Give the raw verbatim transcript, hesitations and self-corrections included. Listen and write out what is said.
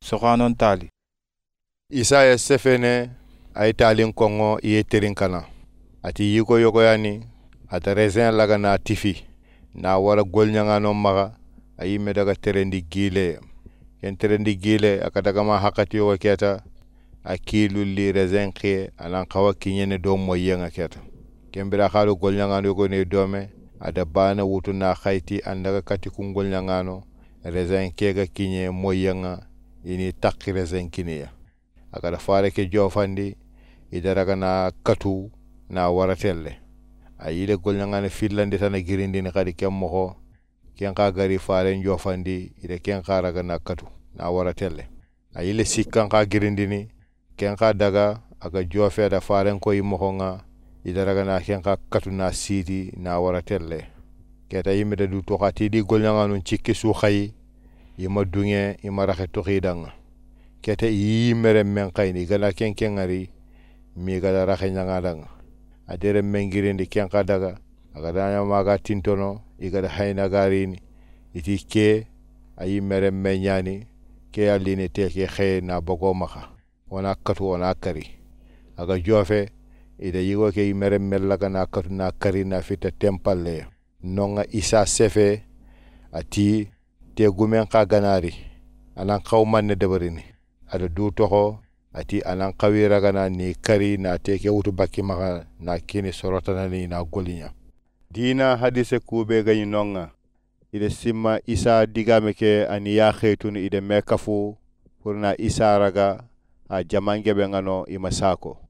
sokanon tali Isaya sefene ay talin kongo iye terin kana ati yiko yoko yani ata resin laga na tifi na wara golnyangano maga ayi medaga terendi gile ken terendi gile akadaga ma hakati yo keta akilu li resin ke alan kawa kinyene do moyenga keta kembira khalo golnyangano yoko ne dome ada bana wutu na khayti andaga kati ku golnyangano resin ke ga kinye moyenga ini takki resin kiniya akada fare ke jofandi idaraga na katu na waratelle ayile golnyangane fillande tan girindi ni kadi kemmo ken ka gari fare jofandi ide ken kharaga na katu na waratelle ayile sikkan ka girindi ni ken ka daga aga jofe da fare ko yimo nga idaraga na ken ka katu na sidi na waratelle keta yimbe du to khati di golnyangano cikki su khayi yima dunge yima raxe to khidanga keta yimere men kayni gala ken ken ngari mi gala raxe nyangadanga adere mengirindi ken ka daga aga danya maga tintono igada hayna garini iti ke ayi mere menyani ke aline te ke khay na bogo maka wana katu wana kari aga jofe ida yigo ke mere melaga na katu na kari na fita tempalle nonga isa sefe ati te gumen ka ganari anan kawmanne debarini ada du toho ati anan kawira gana ni kari na teke wutu bakki maka na kini sorotana ni na golinya dina hadise kube gani nonga ide simma isa digame ke ani ya khaytun ide mekafu purna isa raga a jamangebe ngano ima sako